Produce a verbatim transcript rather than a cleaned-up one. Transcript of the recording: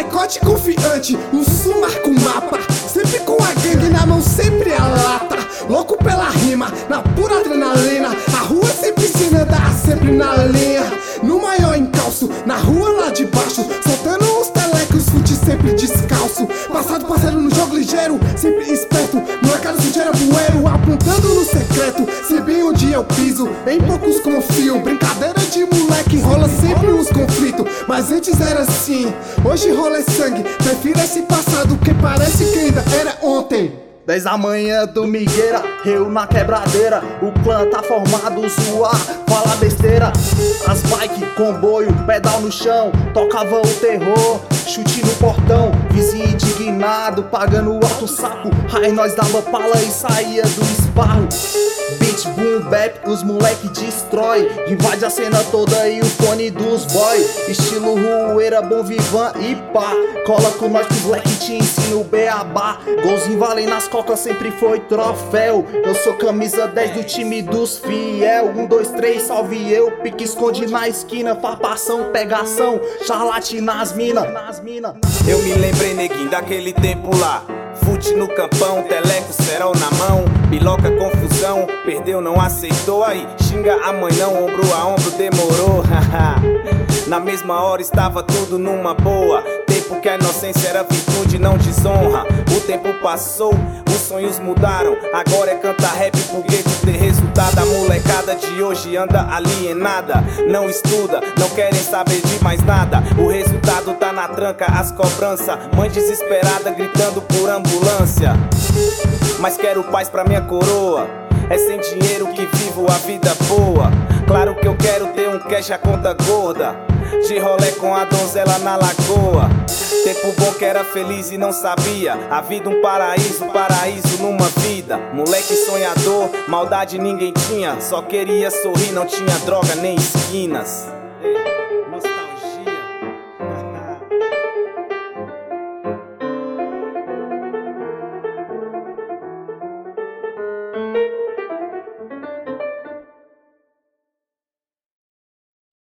molecote confiante, um sumar com mapa, sempre com a gangue na mão, sempre a lata. Louco pela rima, na pura adrenalina, a rua sempre ensina, dá sempre na linha. No maior encalço, na rua lá de baixo, soltando os telecos, fute sempre descalço. Passado parceiro no jogo ligeiro, sempre esperto, molecada sujeira bueiro, apontando no secreto. Se bem onde eu piso, em poucos confio. Brincadeira de moleque, rola sempre os conflitos, mas antes era assim, hoje rola é sangue. Prefiro esse passado que parece que ainda era ontem. Dez da manhã, domingueira, eu na quebradeira. O clã tá formado, zoar, fala besteira. As bike, comboio, pedal no chão, tocava o terror, chute no portão. Vizinho indignado, pagando alto saco. Aí nós dava pala e saía do esparro. Beat, boom, bap, os moleque destrói, invade a cena toda e o fone dos boy. Estilo rueira, bom vivan e pá. Cola com nós que os moleque te ensina o beabá. Golzinho valem nas cocas, sempre foi troféu. Eu sou camisa dez do time dos fiel. Um, dois, três, salve eu. Pique esconde na esquina, farpação, pegação, charlate nas mina. Eu me lembrei, neguinho, daquele tempo lá. Fute no campão, teleco, cerol na mão. Piloca, confusão, perdeu, não aceitou. Aí, xinga a mãe não, ombro a ombro, demorou. Na mesma hora estava tudo numa boa. Tempo que a inocência era virtude, não desonra. O tempo passou, os sonhos mudaram. Agora é cantar rap, foguete ter resultado. A molecada de hoje anda alienada, não estuda, não querem saber de mais nada. O resultado tá na tranca, as cobranças. Mãe desesperada gritando por ambulância. Mas quero paz pra minha coroa, é sem dinheiro que vivo a vida boa. Claro que eu quero ter um cash, a conta gorda, de rolê com a donzela na lagoa. Tempo bom que era feliz e não sabia, a vida um paraíso, paraíso numa vida. Moleque sonhador, maldade ninguém tinha, só queria sorrir, não tinha droga nem esquinas.